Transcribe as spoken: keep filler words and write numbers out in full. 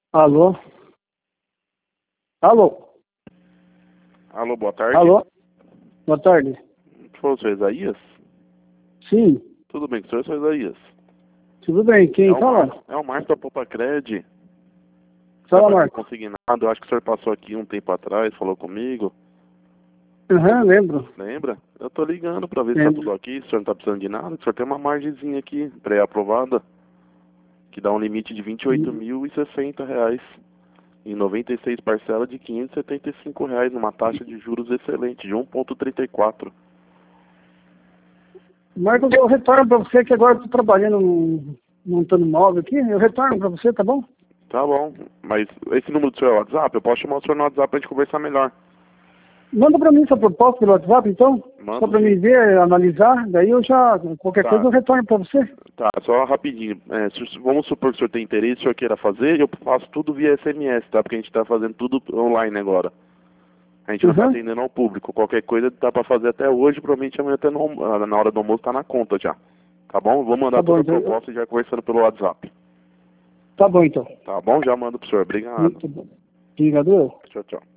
Alô? Alô? Alô, boa tarde. Alô? Boa tarde. Foi o senhor Isaías? Sim, Tudo bem com o senhor, senhor Isaías? tudo bem. Quem É o fala? Márcio, é o Márcio da Popacred. Fala, Trabalho Marco. consignado. Eu acho que o senhor passou aqui um tempo atrás, falou comigo. Aham, lembro. Lembra? Eu tô ligando pra ver se tá Lembro. tudo aqui, se o senhor não tá precisando de nada. O senhor tem uma margenzinha aqui, pré-aprovada, que dá um limite de vinte e oito mil e sessenta reais. Em noventa e seis parcelas de quinhentos e setenta e cinco reais, numa taxa de juros excelente, de um vírgula trinta e quatro. Marcos, eu retorno pra você que agora eu tô trabalhando num- montando móvel aqui. Eu retorno pra você, tá bom? Tá bom, mas esse número do seu é o WhatsApp? Eu posso chamar o senhor no WhatsApp pra gente conversar melhor. Manda pra mim sua proposta pelo WhatsApp, então. Só Mando pra mim sim. ver, analisar. Daí eu já, qualquer Tá. coisa eu retorno pra você. Tá, só rapidinho. É, se- vamos supor que o senhor tem interesse, o senhor queira fazer, eu faço tudo via S M S, tá? Porque a gente tá fazendo tudo online agora. A gente não tá Uhum. atendendo ao público. Qualquer coisa dá pra fazer até hoje, provavelmente amanhã até no, almo- na hora do almoço tá na conta já. Tá bom? Eu vou mandar Tá bom, toda a então. eu- proposta e já conversando pelo WhatsApp. Tá bom, então. Tá bom? Já mando pro senhor. Obrigado. Muito bom. Obrigado. Tchau, tchau.